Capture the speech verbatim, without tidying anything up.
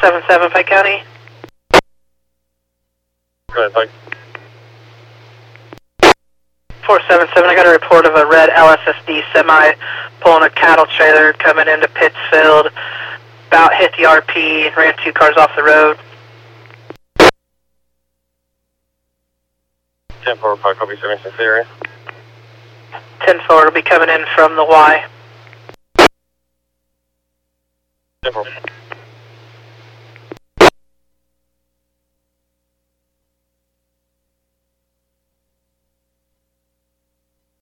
seven seven, Pike County. Go ahead, Pike. four seven seven, I got a report of a red L S S D semi pulling a cattle trailer coming into Pittsfield. About hit the R P and ran two cars off the road. ten four, Pike, copy seven six area. ten four will be coming in from the Y. ten four.